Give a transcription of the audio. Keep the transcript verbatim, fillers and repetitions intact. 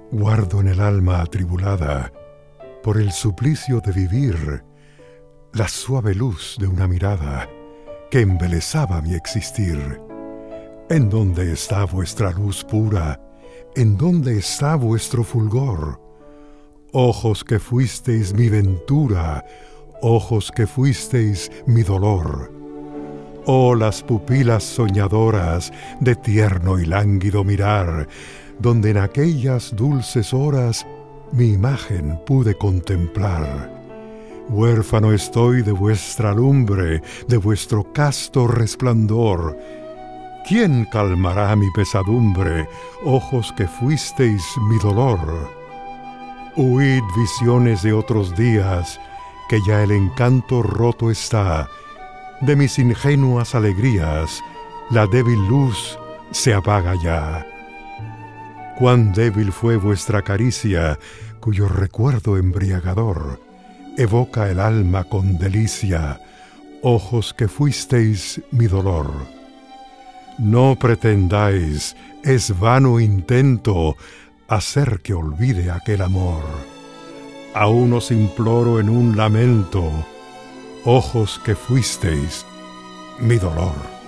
Guardo en el alma atribulada por el suplicio de vivir la suave luz de una mirada que embelesaba mi existir. ¿En dónde está vuestra luz pura? ¿En dónde está vuestro fulgor? Ojos que fuisteis mi ventura, ojos que fuisteis mi dolor. Oh, las pupilas soñadoras de tierno y lánguido mirar, donde en aquellas dulces horas mi imagen pude contemplar. Huérfano estoy de vuestra lumbre, de vuestro casto resplandor. ¿Quién calmará mi pesadumbre, ojos que fuisteis mi dolor? Huid, visiones de otros días, que ya el encanto roto está. De mis ingenuas alegrías, la débil luz se apaga ya. Cuán débil fue vuestra caricia, cuyo recuerdo embriagador evoca el alma con delicia, ojos que fuisteis mi dolor. No pretendáis, es vano intento, hacer que olvide aquel amor. Aún os imploro en un lamento, ojos que fuisteis mi dolor.